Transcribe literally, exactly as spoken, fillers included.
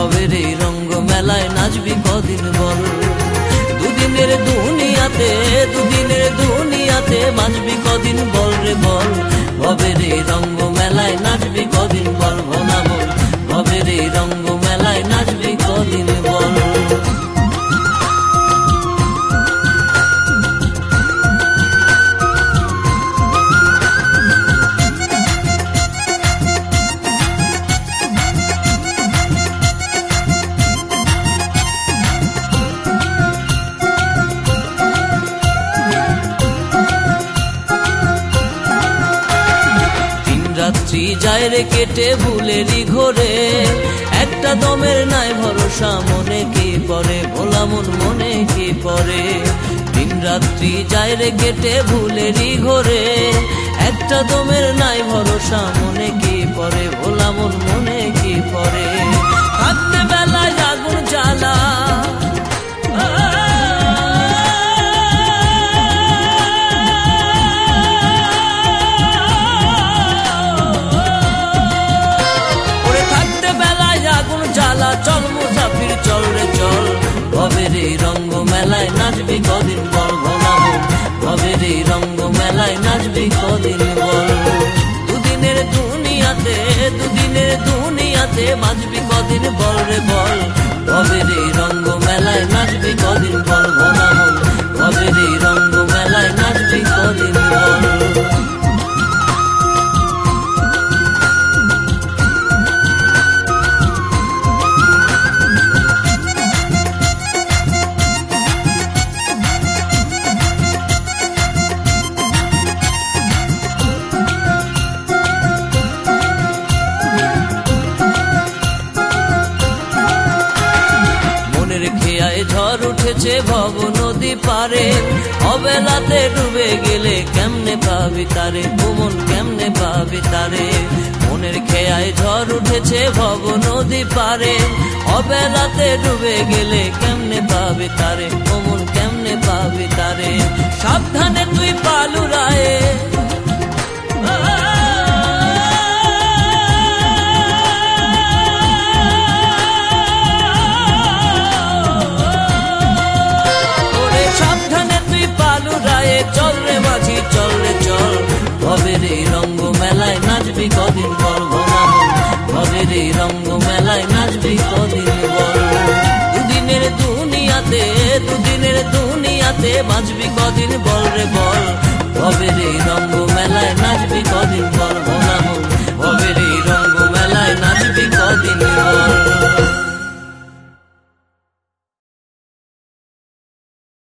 ভবের এই রঙ্গ মেলায় নাচবি কদিন বল। দুদিনের দুনিয়াতে দুদিনের দুনিয়াতে বাঁচবি কদিন বল রে বল। ভবের এই রঙ্গ মেলায় নাচবি কদিন বল ভোলা বল। ভবের এই রঙ্গ মেলায় নাচবি কদিন বল। রাত্রি যায় রে কেটে ভুলেরই ঘরে, একটা দমের নাই ভরসা মনে কি পরে ভোলা মন মনে কি পরে। দিন রাত্রি যায় রে কেটে ভুলেরই ঘরে, একটা দমের নাই ভরসা মনে কি পরে ভোলা মন মনে কি পরে। থাকতে বেলায় আগুন জ্বালা চল মুসাফির চল রে চল। ভবের এই রঙ্গ মেলায় নাচবি কদিন বল ভোলা বল। ভবের এই রঙ্গ মেলায় নাচবি কদিন বল। দুদিনের দুনিয়াতে দুদিনের দুনিয়াতে বাঁচবি কদিন বল রে বল। ভবের এই রঙ্গ মেলায় নাচবি কদিন বল ভোলা বল। ভবের এই রঙ্গ মেলায় নাচবি কদিন বল। ঝড় উঠেছে ভব নদী পারে, অবেলাতে ডুবে গেলে কেমনে পাবি তারে মন কেমনে পাবি তারে। মনের খেয়ায় ঝড় উঠেছে ভব নদী পারে, অবেলাতে ডুবে গেলে কেমনে পাবি তারে মন কেমনে পাবি তারে। সাবধানে তুই পালুরায়ে চল রে মাঝি চল রে চল। ভবের এই রঙ্গ মেলায় নাচবি কদিন বল ভোলা বল। ভবের এই রঙ্গ মেলায় নাচবি কদিন বল। দুদিনের দুনিয়াতে দুদিনের দুনিয়াতে বাঁচবি কদিন বল রে বল। ভবের এই রঙ্গ মেলায় নাচবি কদিন।